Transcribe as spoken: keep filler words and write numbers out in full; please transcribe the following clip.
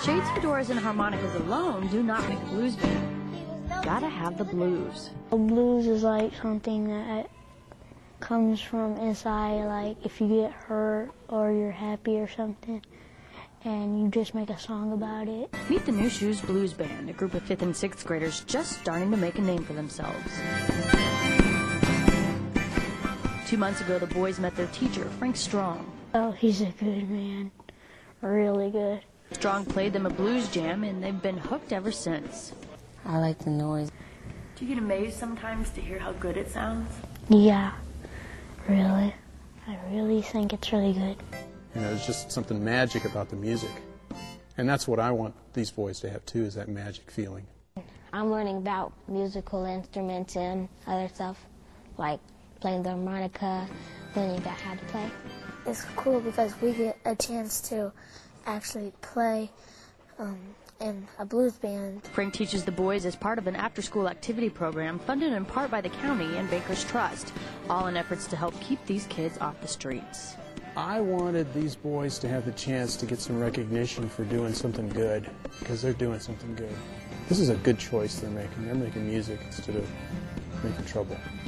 Shades, fedoras, and harmonicas alone do not make a blues band. Gotta have the blues. The blues is like something that comes from inside, like if you get hurt or you're happy or something, and you just make a song about it. Meet the New Shoes Blues Band, a group of fifth and sixth graders just starting to make a name for themselves. Two months ago, the boys met their teacher, Frank Strong. Oh, he's a good man. Really good. Strong played them a blues jam, and they've been hooked ever since. I like the noise. Do you get amazed sometimes to hear how good it sounds? Yeah, really. I really think it's really good. You know, there's just something magic about the music. And that's what I want these boys to have, too, is that magic feeling. I'm learning about musical instruments and other stuff, like playing the harmonica, learning about how to play. It's cool because we get a chance to actually play um, in a blues band. Frank teaches the boys as part of an after-school activity program funded in part by the county and Bankers Trust, all in efforts to help keep these kids off the streets. I wanted these boys to have the chance to get some recognition for doing something good, because they're doing something good. This is a good choice they're making. They're making music instead of making trouble.